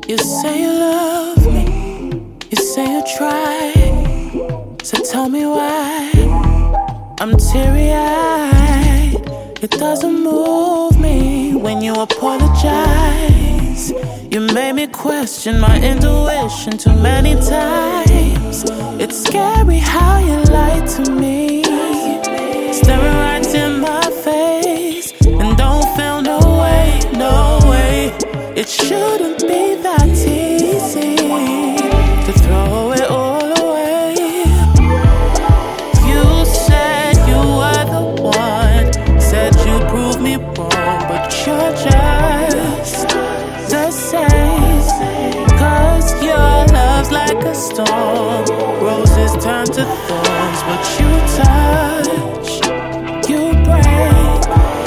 You say you love me, you say you try, so tell me why I'm teary-eyed. It doesn't move me when you apologize. You made me question my intuition too many times. It's scary how you lied to me, staring right in my face, and don't feel no way, no way. It shouldn't be that easy to throw it all away. You said you were the one, said you proved me wrong, but you're just the same. Cause your love's like a storm, roses turn to thorns. What you touch, you break.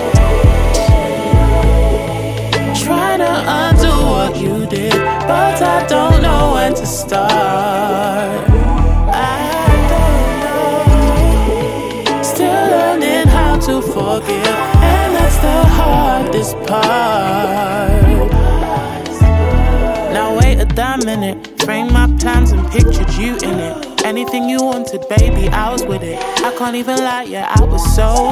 Trying to undo what you did, but I don't know when to start. I don't know. Still learning how to forgive, and that's the hardest part. Now wait a damn minute, framed my plans and pictured you in it. Anything you wanted, baby, I was with it. I can't even lie, yeah, I was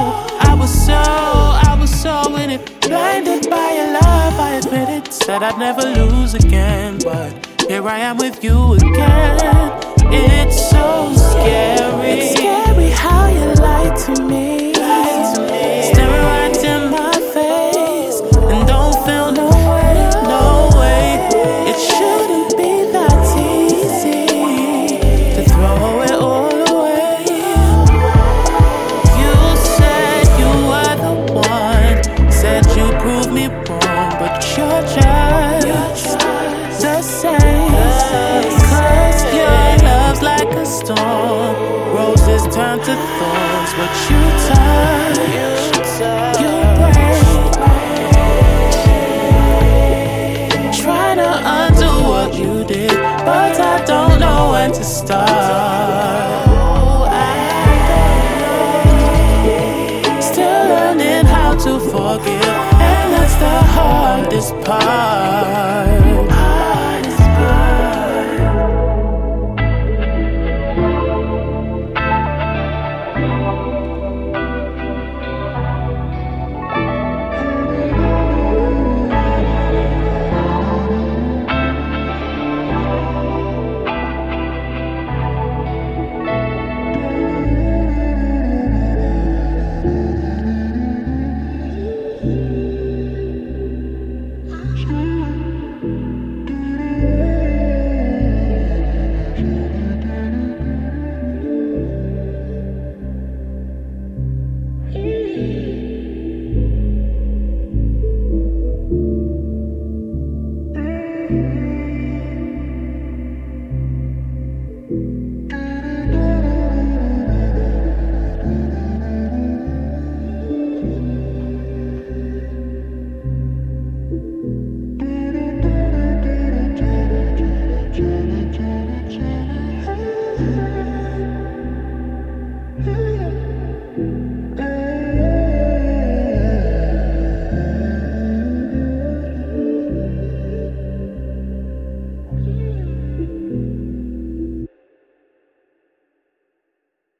so in it. Blinded by your love, I admit it. Said I'd never lose again, but here I am with you again. It's so scary. It's scary how you lied to me, staring right in my face, and don't feel no way, no way. It shouldn't be that easy to throw it all away. You said you were the one, said you proved me wrong, but you're just the same. Cause your love's like a storm, roses turn to thorns. What you touch, you break. Trying to undo what you did, but I don't know when to start. Still learning how to forgive, and that's the hardest part.